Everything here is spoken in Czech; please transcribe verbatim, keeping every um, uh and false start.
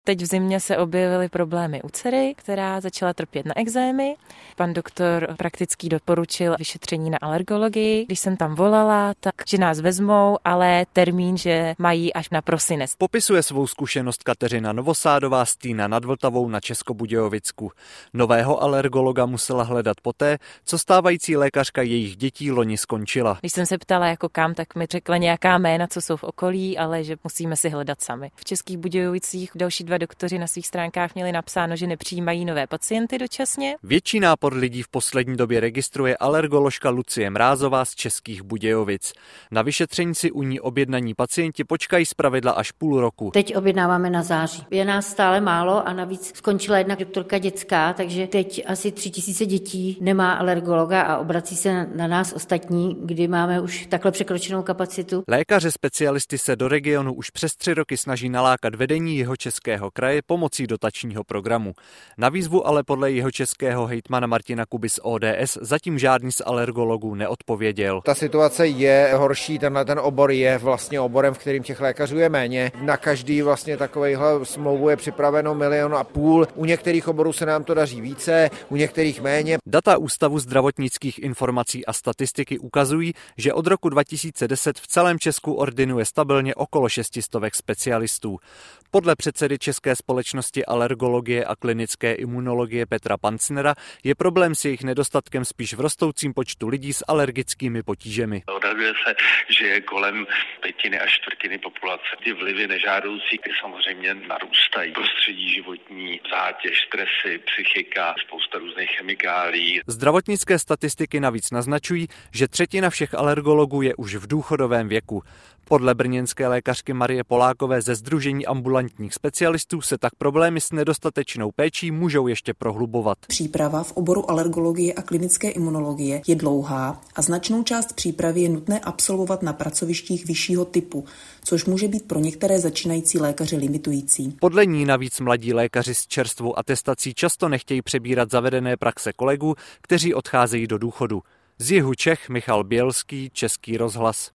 teď v zimě se objevily problémy u dcery, která začala trpět na ekzémy. Pan doktor praktický doporučil vyšetření na alergologii. Když jsem tam volala, tak že nás vezmou, ale termín, že mají až na prosinec. Popisuje svou zkušenost Kateřina Novosádová z Týna nad Vltavou na Českobudějovicku. Nového alergologa musela hledat poté, co stávající lékařka jejich dětí loni skončila. Když jsem se ptala jako kam, tak mi řekla nějaká jména, co jsou v okolí, ale že musíme si hledat sami. V Českých Budějovicích další dva doktoři na svých stránkách měli napsáno, že nepřijímají nové pacienty dočasně. Větší nápor lidí v poslední době registruje alergoložka Lucie Mrázová z Českých Budějovic. Na vyšetření si u ní objednaní pacienti počkají zpravidla až půl roku. Teď objednáváme na září. Je nás stále málo a navíc skončila jedna doktorka dětská, takže teď asi tři tisíce dětí nemá alergologa a obrací se na nás ostatní, kdy máme už takhle překročenou kapacitu. Lékaře specialisty se do regionu už přes tři roky snaží nalákat vedení Jihočeského kraje pomocí dotačního programu. Na výzvu ale podle jihočeského hejtmana Martina Kuby z O D S zatím žádný z alergologů neodpověděl. Ta situace je horší, tenhle ten obor je vlastně oborem, v kterým těch lékařů je méně. Na každý vlastně takovejhle smlouvu je připraveno milion a půl. U některých oborů se nám to daří více, u některých méně. Data Ústavu zdravotnických informací a statistiky ukazují, že od roku dva tisíce deset v celém Česku ordinuje stabilně okolo šestistovek specialistů. Podle předsedy České společnosti alergologie a klinické imunologie Petra Pancnera je problém s jejich nedostatkem spíš v rostoucím počtu lidí s alergickými potížemi. Odhaduje se, že je kolem pětiny až čtvrtiny populace. Ty vlivy nežádoucí ty samozřejmě narůstají. Prostředí životní, zátěž, stresy, psychika, spousta různých chemikálií. Zdravotnické statistiky navíc naznačují, že třetina všech alergologů je už v důchodovém věku. Podle brněnské lékařky Marie Polákové ze Sdružení ambulantních specialistů se tak problémy s nedostatečnou péčí můžou ještě prohlubovat. Příprava v oboru alergologie a klinické imunologie je dlouhá a značnou část přípravy je nutné absolvovat na pracovištích vyššího typu, což může být pro některé začínající lékaře limitující. Podle ní navíc mladí lékaři s čerstvou atestací často nechtějí přebírat zavedené praxe kolegů, kteří odcházejí do důchodu. Z jihu Čech Michal Bělský, Český rozhlas.